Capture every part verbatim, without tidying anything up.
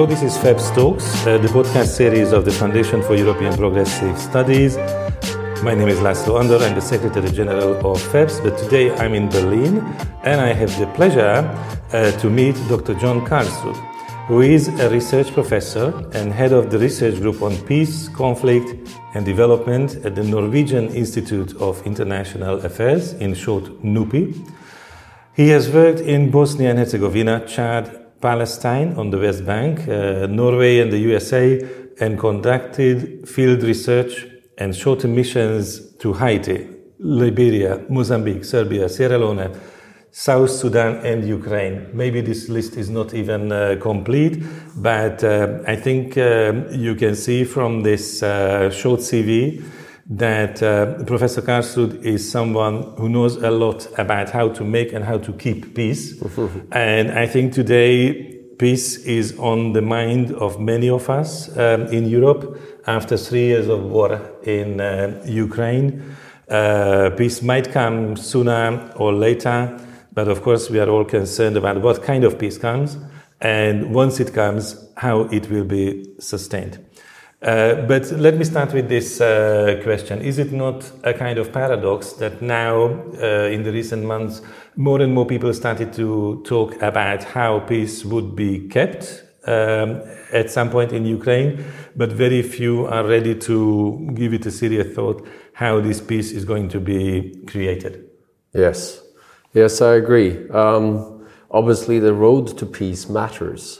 Hello, this is FEBS Talks, uh, the podcast series of the Foundation for European Progressive Studies. My name is László Andor, I'm the Secretary General of FEBS, but today I'm in Berlin and I have the pleasure uh, to meet Doctor John Karlsrud, who is a research professor and head of the research group on peace, conflict and development at the Norwegian Institute of International Affairs, in short NUPI. He has worked in Bosnia and Herzegovina, Chad, Palestine on the West Bank, uh, Norway and the U S A, and conducted field research and short missions to Haiti, Liberia, Mozambique, Serbia, Sierra Leone, South Sudan and Ukraine. Maybe this list is not even uh, complete, but uh, I think uh, you can see from this uh, short C V that uh, Professor Karlsrud is someone who knows a lot about how to make and how to keep peace. And I think today peace is on the mind of many of us um, in Europe after three years of war in uh, Ukraine. Uh, peace might come sooner or later, but of course we are all concerned about what kind of peace comes, and once it comes, how it will be sustained. Uh, but let me start with this uh, question. Is it not a kind of paradox that now, uh, in the recent months, more and more people started to talk about how peace would be kept um, at some point in Ukraine, but very few are ready to give it a serious thought how this peace is going to be created? Yes. Yes, I agree. Um, obviously, the road to peace matters.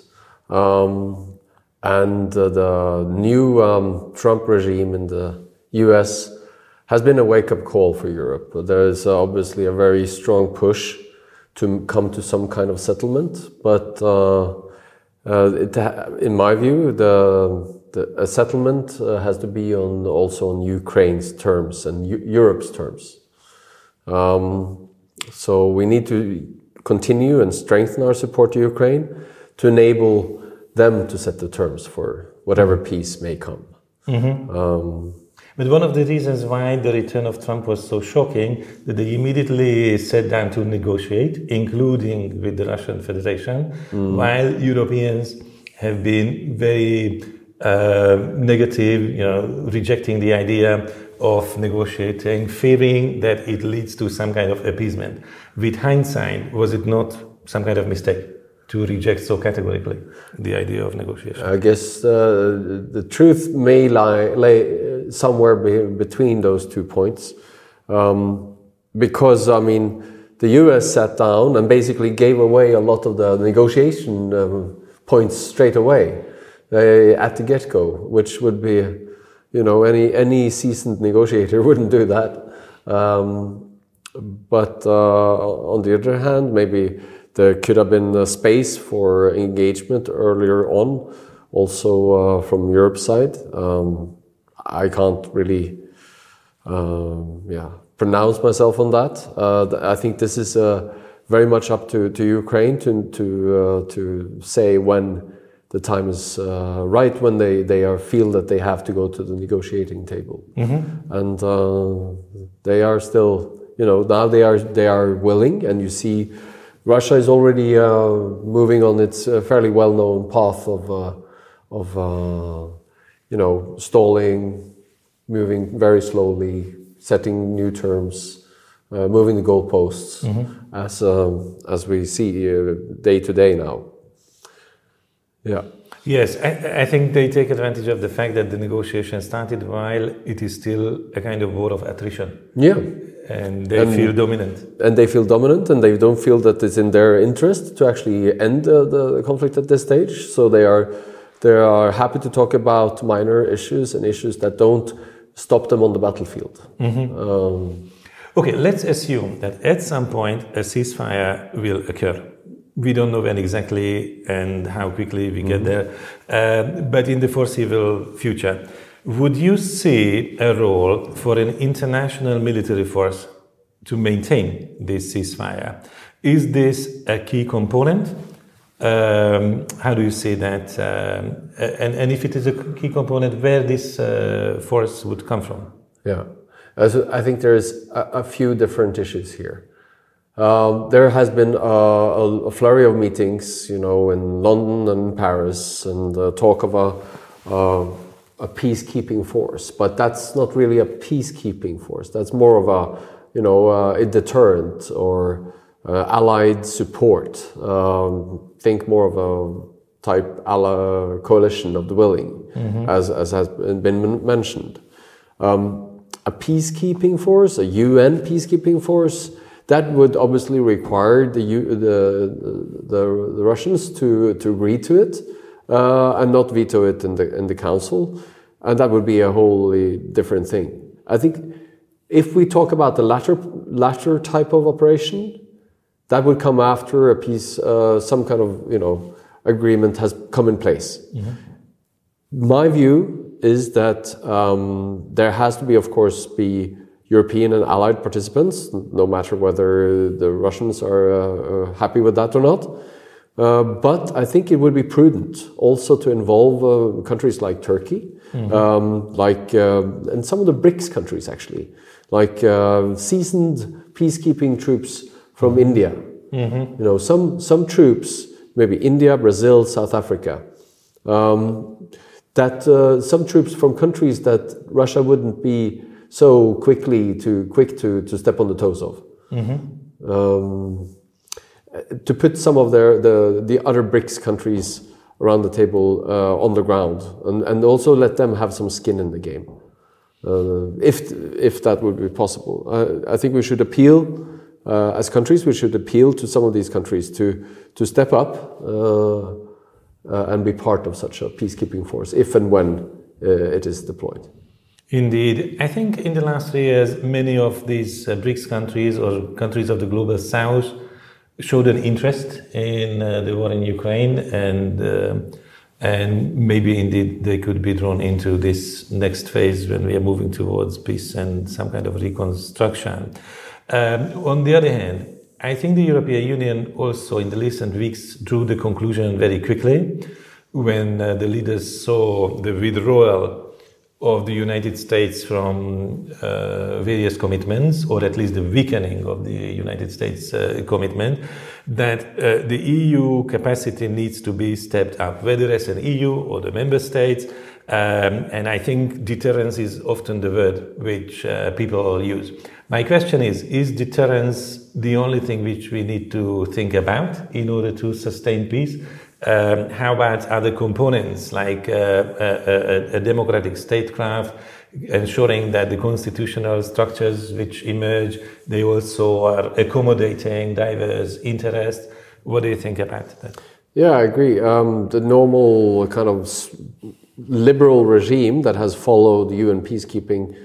Um, And uh, the new um, Trump regime in the U S has been a wake-up call for Europe. There is uh, obviously a very strong push to come to some kind of settlement, but uh, uh, it ha- in my view, the, the a settlement uh, has to be on also on Ukraine's terms and U- Europe's terms. Um, so we need to continue and strengthen our support to Ukraine to enable them to set the terms for whatever peace may come. Mm-hmm. Um, but one of the reasons why the return of Trump was so shocking, that they immediately sat down to negotiate, including with the Russian Federation, mm. while Europeans have been very uh, negative, you know, rejecting the idea of negotiating, fearing that it leads to some kind of appeasement. With hindsight, was it not some kind of mistake to reject so categorically the idea of negotiation? I guess uh, the truth may lie lay somewhere be, between those two points, um, because I mean the U S sat down and basically gave away a lot of the negotiation um, points straight away uh, at the get-go, which would be, you know, any any seasoned negotiator wouldn't do that. Um, but uh, on the other hand, maybe there could have been a space for engagement earlier on, also uh, from Europe's side. Um, I can't really, um, yeah, pronounce myself on that. Uh, I think this is uh, very much up to, to Ukraine to to uh, to say when the time is uh, right, when they they are feel that they have to go to the negotiating table, mm-hmm. and uh, they are still, you know, now they are they are willing, and you see Russia is already uh, moving on its uh, fairly well-known path of, uh, of uh, you know, stalling, moving very slowly, setting new terms, uh, moving the goalposts, mm-hmm. as um, as we see uh, day to day now. Yeah. Yes, I, I think they take advantage of the fact that the negotiation started while it is still a kind of war of attrition. Yeah. And they and, feel dominant. And they feel dominant, and they don't feel that it's in their interest to actually end uh, the conflict at this stage. So they are they are happy to talk about minor issues and issues that don't stop them on the battlefield. Mm-hmm. Um, okay, let's assume that at some point a ceasefire will occur. We don't know when exactly and how quickly we get mm-hmm. there, uh, but in the foreseeable future, would you see a role for an international military force to maintain this ceasefire? Is this a key component? Um, how do you see that? Um, and, and if it is a key component, where this uh, force would come from? Yeah, As I think there's a, a few different issues here. Um, there has been uh, a, a flurry of meetings, you know, in London and Paris, and uh, talk of a, uh, a peacekeeping force. But that's not really a peacekeeping force. That's more of a, you know, uh, a deterrent or uh, allied support. Um, think more of a type ally coalition of the willing, mm-hmm. as as has been mentioned. Um, a peacekeeping force, a U N peacekeeping force. That would obviously require the the the, the Russians to to agree to it uh, and not veto it in the in the council, and that would be a wholly different thing. I think if we talk about the latter latter type of operation, that would come after a peace, uh, some kind of you know agreement has come in place. Mm-hmm. My view is that um, there has to be, of course, be European and allied participants, no matter whether the Russians are uh, happy with that or not. Uh, but I think it would be prudent also to involve uh, countries like Turkey, mm-hmm. um, like uh, and some of the BRICS countries actually, like uh, seasoned peacekeeping troops from mm-hmm. India. Mm-hmm. You know, some some troops, maybe India, Brazil, South Africa. Um, that uh, some troops from countries that Russia wouldn't be so quickly to quick to, to step on the toes of, mm-hmm. um, to put some of their the the other BRICS countries around the table uh, on the ground, and, and also let them have some skin in the game, uh, if if that would be possible. Uh, I think we should appeal uh, as countries. We should appeal to some of these countries to to step up uh, uh, and be part of such a peacekeeping force, if and when uh, it is deployed. Indeed. I think in the last three years, many of these uh, BRICS countries or countries of the global south showed an interest in uh, the war in Ukraine, and uh, and maybe indeed they could be drawn into this next phase when we are moving towards peace and some kind of reconstruction. Um, on the other hand, I think the European Union also in the recent weeks drew the conclusion very quickly when uh, the leaders saw the withdrawal of the United States from uh, various commitments, or at least the weakening of the United States uh, commitment, that uh, the E U capacity needs to be stepped up, whether as an E U or the member states. Um, and I think deterrence is often the word which uh, people all use. My question is, is deterrence the only thing which we need to think about in order to sustain peace? Um, how about other components like uh, a, a, a democratic statecraft, ensuring that the constitutional structures which emerge, they also are accommodating diverse interests? What do you think about that? Yeah, I agree. Um, the normal kind of liberal regime that has followed U N peacekeeping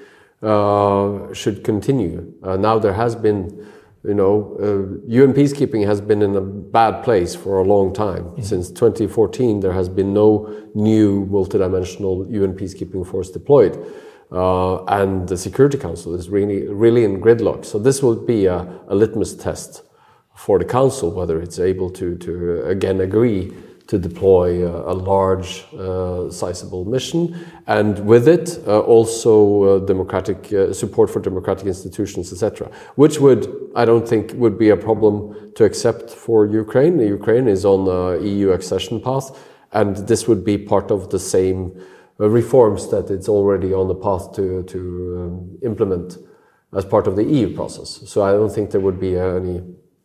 uh, should continue. Uh, now there has been You know, uh, U N peacekeeping has been in a bad place for a long time. Mm-hmm. Since twenty fourteen, there has been no new multidimensional U N peacekeeping force deployed. Uh, and the Security Council is really, really in gridlock. So this will be a, a litmus test for the Council, whether it's able to, to again agree to deploy a, a large, uh, sizable mission, and with it uh, also uh, democratic uh, support for democratic institutions, et cetera. Which would, I don't think, would be a problem to accept for Ukraine. The Ukraine is on the E U accession path, and this would be part of the same uh, reforms that it's already on the path to to um, implement as part of the E U process. So I don't think there would be uh, any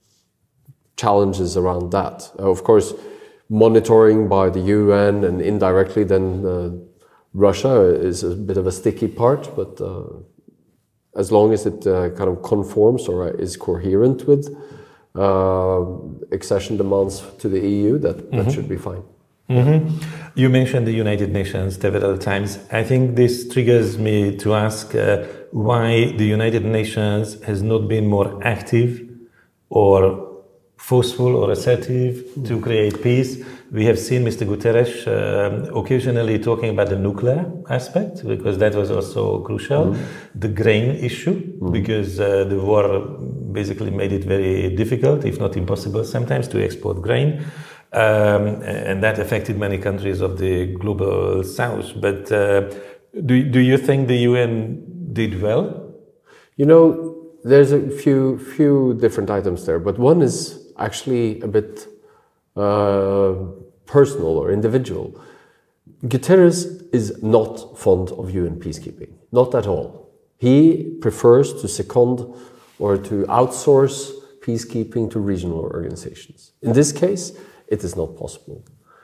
challenges around that. Uh, of course, monitoring by the U N and indirectly then uh, Russia is a bit of a sticky part, but uh, as long as it uh, kind of conforms or is coherent with uh, accession demands to the E U, that, mm-hmm. that should be fine. Mm-hmm. You mentioned the United Nations several times. I think this triggers me to ask uh, why the United Nations has not been more active or forceful or assertive to create peace. We have seen Mister Guterres uh, occasionally talking about the nuclear aspect, because that was also crucial. Mm-hmm. The grain issue, mm-hmm. because uh, the war basically made it very difficult, if not impossible sometimes, to export grain. Um, and that affected many countries of the global south. But uh, do, do you think the U N did well? You know, there's a few few different items there, but one is actually a bit uh, personal or individual. Guterres is not fond of U N peacekeeping, not at all. He prefers to second or to outsource peacekeeping to regional organizations. In this case, it is not possible.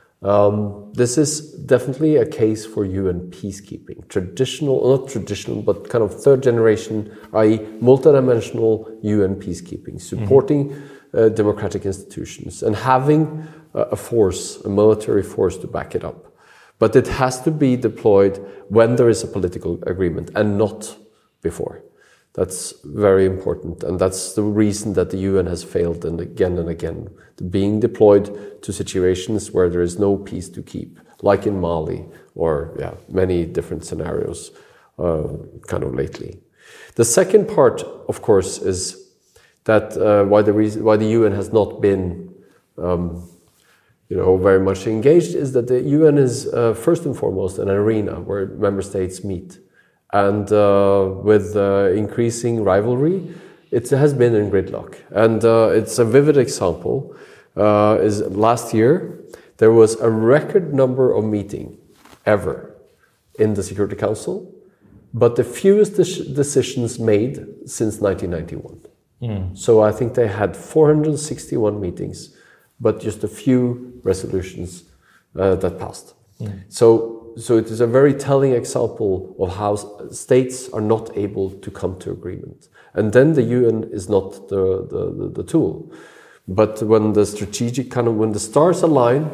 Um, this is definitely a case for U N peacekeeping. Traditional, not traditional, but kind of third generation, that is multidimensional U N peacekeeping, supporting mm-hmm. uh, democratic institutions and having uh, a force, a military force to back it up. But it has to be deployed when there is a political agreement and not before. That's very important, and that's the reason that the U N has failed and again and again, being deployed to situations where there is no peace to keep, like in Mali or yeah, many different scenarios uh, kind of lately. The second part, of course, is that uh, why the reason why the U N has not been um, you know, very much engaged is that the U N is uh, first and foremost an arena where member states meet. And uh, with uh, increasing rivalry, it has been in gridlock. And uh, it's a vivid example. Uh, is last year, there was a record number of meetings ever in the Security Council, but the fewest de- decisions made since nineteen ninety-one. Mm. So I think they had four hundred sixty-one meetings, but just a few resolutions uh, that passed. Mm. So. So it is a very telling example of how states are not able to come to agreement. And then the U N is not the, the, the tool. But when the strategic kind of, when the stars align,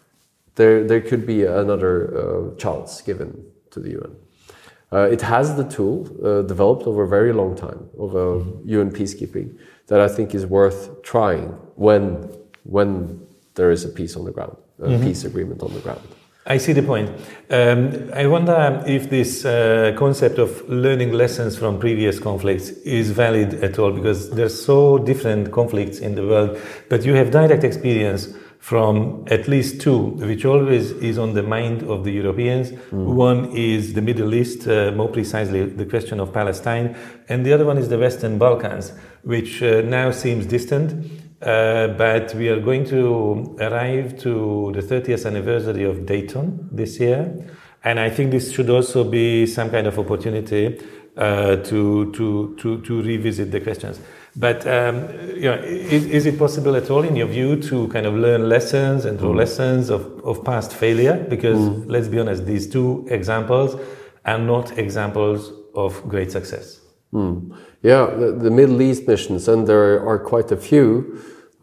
there, there could be another uh, chance given to the U N. Uh, it has the tool uh, developed over a very long time of uh, mm-hmm. U N peacekeeping that I think is worth trying when, when there is a peace on the ground, a mm-hmm. peace agreement on the ground. I see the point. Um, I wonder if this uh, concept of learning lessons from previous conflicts is valid at all, because there's so different conflicts in the world, but you have direct experience from at least two, which always is on the mind of the Europeans. Mm. One is the Middle East, uh, more precisely the question of Palestine, and the other one is the Western Balkans, which uh, now seems distant. Uh, but we are going to arrive to the thirtieth anniversary of Dayton this year, and I think this should also be some kind of opportunity uh, to to to to revisit the questions. But um, you know, is, is it possible at all, in your view, to kind of learn lessons and draw mm. lessons of, of past failure? Because mm. let's be honest, these two examples are not examples of great success. Mm. Yeah, the, the Middle East missions, and there are quite a few,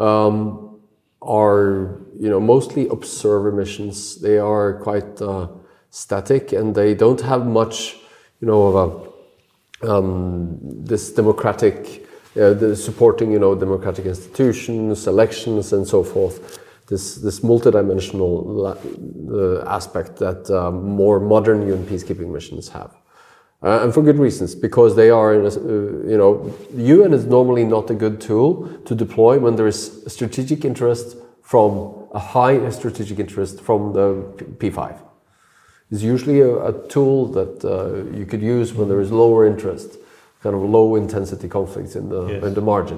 um, are you know mostly observer missions. They are quite uh, static, and they don't have much, you know, of a, um, this democratic, uh, the supporting you know democratic institutions, elections, and so forth. This this multidimensional uh, aspect that uh, more modern U N peacekeeping missions have. Uh, and for good reasons, because they are, in a, uh, you know, U N is normally not a good tool to deploy when there is a strategic interest from a high strategic interest from the P five. It's usually a, a tool that uh, you could use when there is lower interest, kind of low intensity conflicts in the yes. in the margin.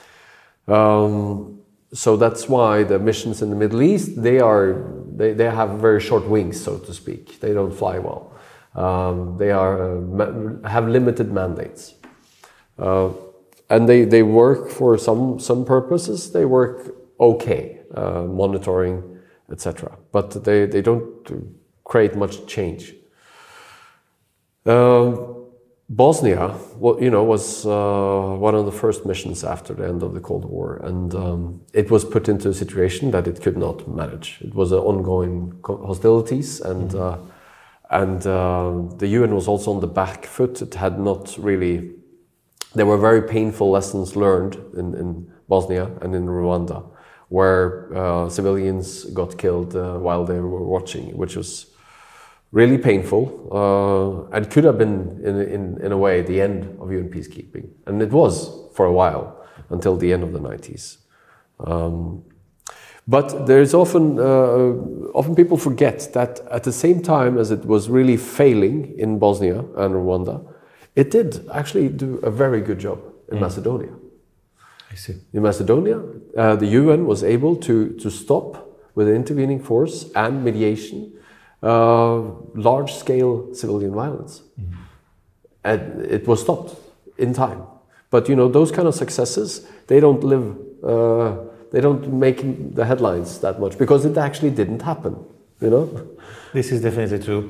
Um, so that's why the missions in the Middle East, they are they, they have very short wings, so to speak. They don't fly well. Um, they are uh, have limited mandates, uh, and they, they work for some some purposes. They work okay, uh, monitoring, et cetera. But they, they don't create much change. Uh, Bosnia, well, you know, was uh, one of the first missions after the end of the Cold War, and um, it was put into a situation that it could not manage. It was uh, ongoing hostilities and. Mm-hmm. Uh, And uh, the U N was also on the back foot. It had not really... There were very painful lessons learned in, in Bosnia and in Rwanda, where uh, civilians got killed uh, while they were watching, which was really painful uh, and could have been, in, in, in a way, the end of U N peacekeeping. And it was for a while, until the end of the nineties. Um, But there is often, uh, often people forget that at the same time as it was really failing in Bosnia and Rwanda, it did actually do a very good job. in mm. Macedonia. I see. In Macedonia, uh, the U N was able to, to stop, with an intervening force and mediation, uh, large-scale civilian violence. Mm. And it was stopped in time. But, you know, those kind of successes, they don't live, uh, they don't make the headlines that much, because it actually didn't happen, you know? This is definitely true.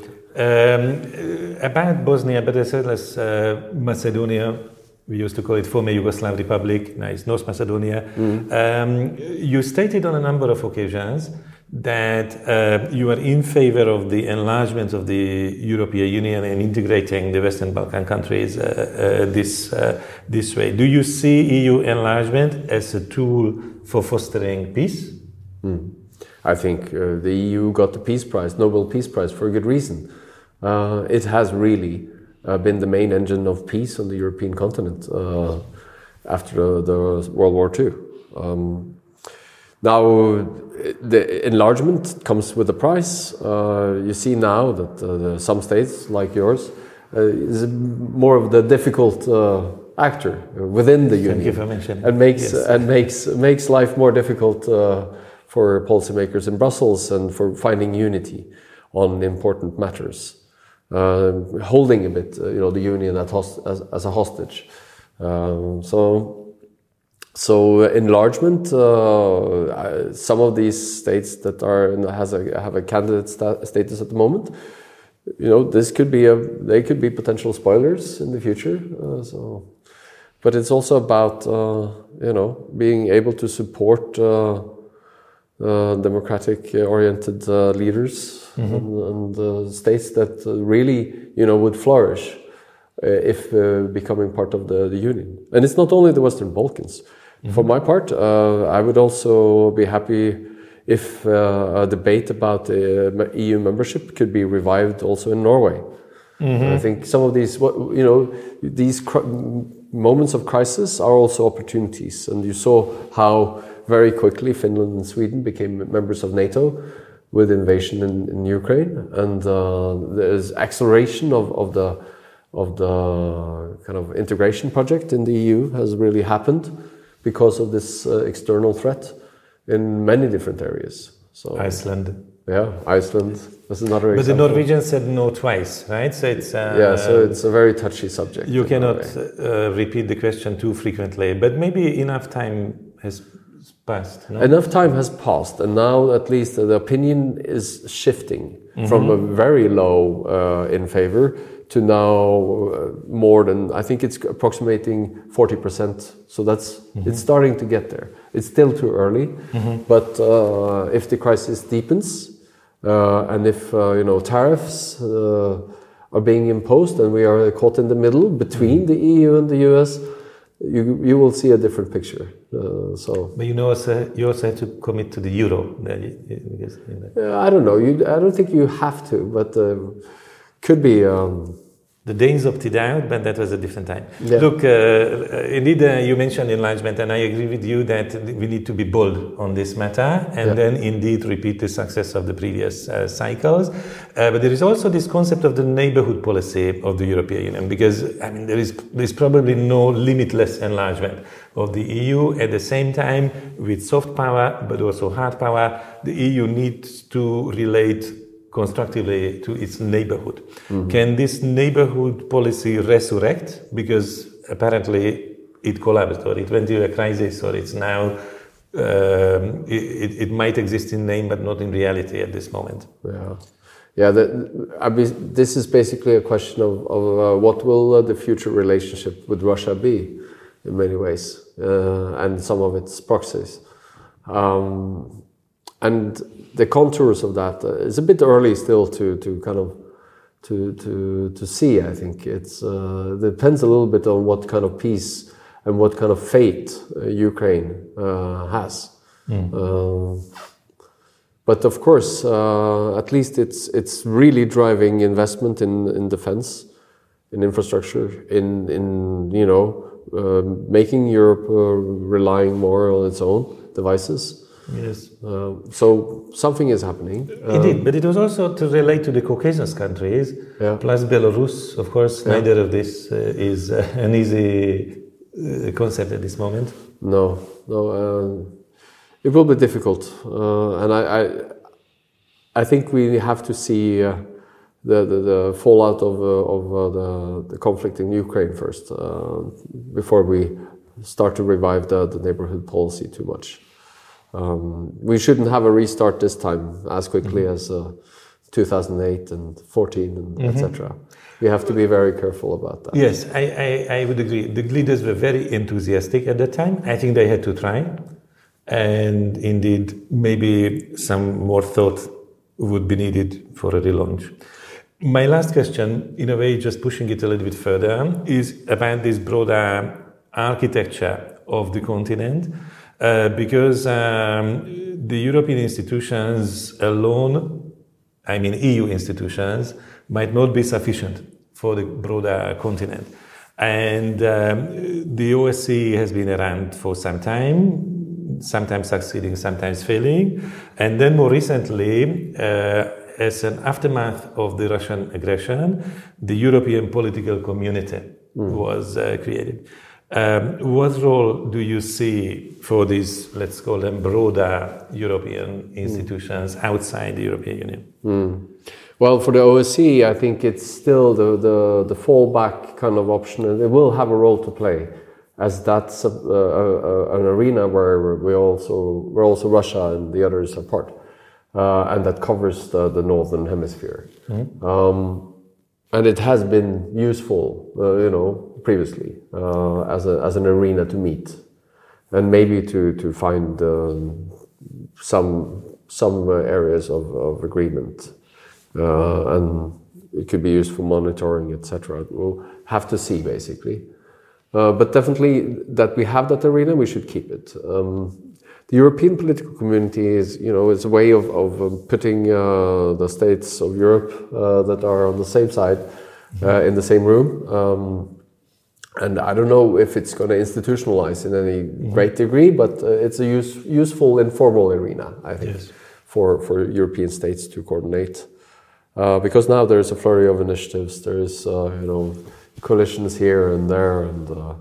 Um, about Bosnia, but as well as uh, Macedonia, we used to call it former Yugoslav Republic, now it's North Macedonia. Mm. Um, you stated on a number of occasions that uh, you are in favor of the enlargement of the European Union and integrating the Western Balkan countries uh, uh, this, uh, this way. Do you see E U enlargement as a tool for fostering peace? Mm. I think uh, the E U got the Peace Prize, Nobel Peace Prize, for a good reason. Uh, it has really uh, been the main engine of peace on the European continent uh, after the, the World War Two. Um, now, the enlargement comes with a price. Uh, you see now that uh, the, some states, like yours, uh, is more of the difficult uh, actor within the Thank union, you for mentioning. and makes yes. and makes makes life more difficult uh, for policymakers in Brussels and for finding unity on important matters. Uh, holding a bit, uh, you know, the union at host as, as a hostage. Um, so, so enlargement. Uh, some of these states that are has a have a candidate sta status at the moment. You know, this could be a they could be potential spoilers in the future. Uh, so, but it's also about uh, you know being able to support uh, uh, democratic-oriented uh, leaders. Mm-hmm. and, and uh, states that uh, really, you know, would flourish uh, if uh, becoming part of the, the Union. And it's not only the Western Balkans. Mm-hmm. For my part, uh, I would also be happy if uh, a debate about uh, E U membership could be revived also in Norway. Mm-hmm. I think some of these, you know, these moments of crisis are also opportunities. And you saw how very quickly Finland and Sweden became members of NATO with invasion in, in Ukraine, and uh, there's acceleration of, of the of the kind of integration project in the E U has really happened because of this uh, external threat in many different areas. So Iceland, yeah, Iceland. That's another but example. the Norwegians said no twice, right? So it's uh, yeah, so it's a very touchy subject. You cannot uh, repeat the question too frequently, but maybe enough time has passed. No? Enough time has passed, and now at least the opinion is shifting mm-hmm. from a very low uh, in favor to now uh, more than, I think it's approximating forty percent. So that's mm-hmm. it's starting to get there. It's still too early, mm-hmm. but uh, if the crisis deepens uh, and if uh, you know tariffs uh, are being imposed and we are caught in the middle between mm-hmm. the E U and the U S, you you will see a different picture. Uh, so, but you know, also, you also have to commit to the euro. Because, you know. uh, I don't know. You, I don't think you have to, but uh, could be. Um, the Danes opted out, but that was a different time. Yeah. Look, uh, indeed, uh, you mentioned enlargement, and I agree with you that we need to be bold on this matter, and yeah. then indeed repeat the success of the previous uh, cycles. Uh, but there is also this concept of the neighborhood policy of the European Union, because I mean there is there is probably no limitless enlargement of the E U. At the same time, with soft power but also hard power, the E U needs to relate constructively to its neighborhood. Mm-hmm. Can this neighborhood policy resurrect? Because apparently it collapsed, or it went into a crisis, or it's now um, it, it might exist in name but not in reality at this moment. Yeah. Yeah, the, I mean, this is basically a question of, of uh, what will uh, the future relationship with Russia be, in many ways, uh, and some of its proxies. Um, and the contours of that uh, is a bit early still to, to kind of to, to, to see, I think. It's uh, depends a little bit on what kind of peace and what kind of fate uh, Ukraine uh, has. Mm. Uh, But of course, uh, at least it's it's really driving investment in, in defense, in infrastructure, in in you know uh, making Europe uh, relying more on its own devices. Yes. Uh, so something is happening. Indeed, um, but it was also to relate to the Caucasus countries, yeah. plus Belarus. Of course, yeah. neither of this uh, is uh, an easy uh, concept at this moment? No, no. Uh, it will be difficult, uh, and I, I, I think we have to see uh, the, the the fallout of uh, of uh, the the conflict in Ukraine first uh, before we start to revive the, the neighborhood policy too much. Um, we shouldn't have a restart this time as quickly mm-hmm. as uh, two thousand eight and fourteen and mm-hmm. et cetera. We have to be very careful about that. Yes, I, I, I would agree. The leaders were very enthusiastic at that time. I think they had to try. And indeed, maybe some more thought would be needed for a relaunch. My last question, in a way, just pushing it a little bit further, is about this broader architecture of the continent. Uh, because um, the European institutions alone, I mean E U institutions, might not be sufficient for the broader continent. And um, the O S C E has been around for some time, sometimes succeeding, sometimes failing. And then more recently, uh, as an aftermath of the Russian aggression, the European political community mm. was uh, created. Um, what role do you see for these, let's call them, broader European institutions mm. outside the European Union? Mm. Well, for the O S C E, I think it's still the, the, the fallback kind of option, and it will have a role to play, as that's a, a, a, an arena where we also, where also Russia and the others are part, uh, and that covers the, the northern hemisphere. Mm. Um, and it has been useful, uh, you know, previously uh, as a as an arena to meet, and maybe to to find um, some some uh, areas of, of agreement, uh, and it could be used for monitoring, et cetera. We'll have to see, basically, uh, but definitely that we have that arena, we should keep it. Um, the European political community is, you know, it's a way of of um, putting uh, the states of Europe uh, that are on the same side uh, in the same room. Um, And I don't know if it's going to institutionalize in any mm-hmm. great degree, but uh, it's a use, useful informal arena, I think, yes. for, for European states to coordinate. Uh, because now there's a flurry of initiatives. There's, uh, you know, coalitions here and there, and uh,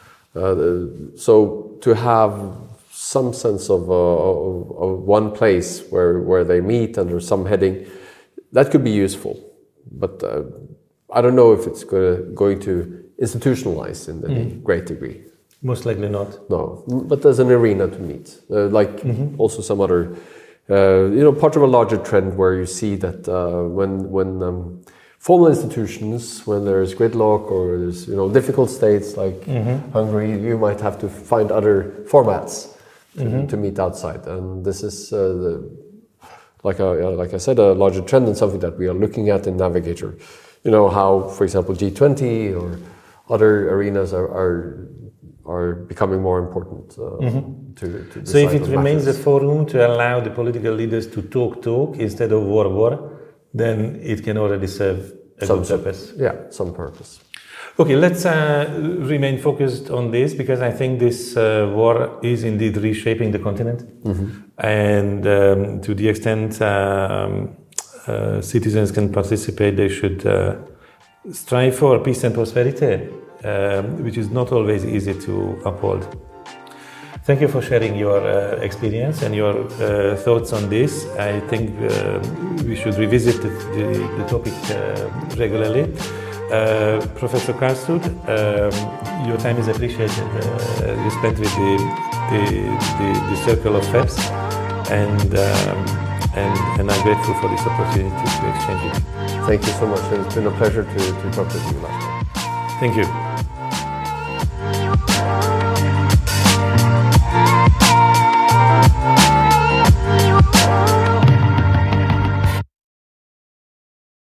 uh, so to have some sense of, uh, of, of one place where where they meet under some heading, that could be useful. But uh, I don't know if it's going going to institutionalized in any mm. great degree. Most likely not. No, but there's an arena to meet, uh, like mm-hmm. also some other, uh, you know, part of a larger trend where you see that uh, when when um, formal institutions, when there's gridlock or there's, you know, difficult states like mm-hmm. Hungary, you might have to find other formats to, mm-hmm. to meet outside, and this is uh, the, like I, like I said, a larger trend and something that we are looking at in Navigator. You know how, for example, G twenty or other arenas are, are are becoming more important uh, mm-hmm. to, to so if it remains matters. a forum to allow the political leaders to talk talk instead of war war, then it can already serve a some good purpose. Yeah, some purpose. Okay, let's uh, remain focused on this, because I think this uh, war is indeed reshaping the continent, mm-hmm. and um, to the extent um, uh, citizens can participate, they should uh, strive for peace and prosperity, um, which is not always easy to uphold. Thank you for sharing your uh, experience and your uh, thoughts on this. I think uh, we should revisit the, the, the topic uh, regularly. Uh, Professor Karlsrud, um, your time is appreciated. Uh, you spent with the, the, the, the Circle of FEPS, and, um, and, and I'm grateful for this opportunity to exchange it. Thank you so much. It's been a pleasure to, to talk with you last time. Thank you.